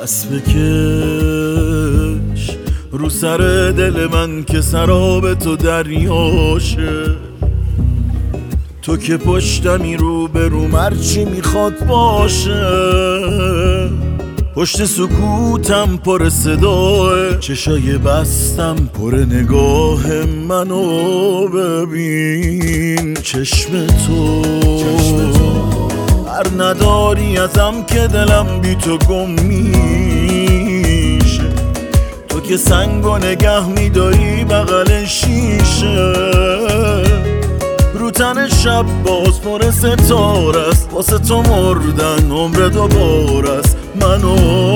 دست بکش رو سر دل من که سراب تو دریاشه. تو که پشتمی رو به رو مرچی میخواد باشه. پشت سکوتم پر صداه، چشای بستم پر نگاه منو ببین. چشم تو هر نداری ازم که دلم بی تو گم میشه. تو که سنگو نگه میداری بغل شیشه. رو تن شب باز پر ستاره است، واسه تو مردن عمر دوباره است. منو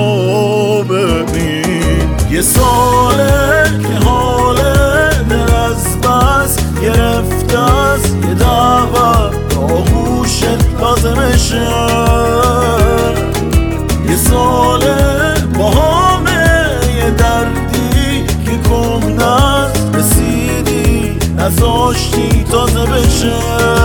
ببین یه ساله که حال دل از بس گرفته است. یه دعوت آغوشت لازمشه. یه ساله با همه یه دردی که کم نست رسیدی نذاشتی تازه بشه.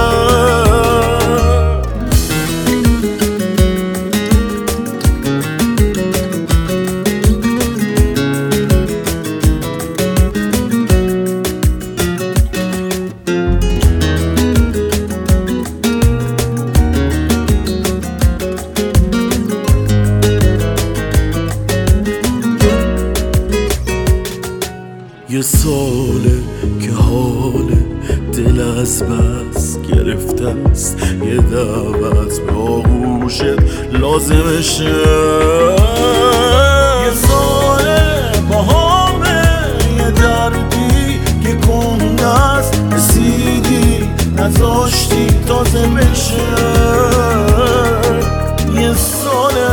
یه ساله که حال دل از بس گرفته است. یه دعوت به آغوشت لازمشه. یه ساله با همه یه دردی که کهنه است رسیدی نذاشتی تازه بشه. یه ساله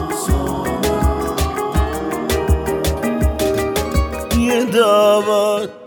یه دعوت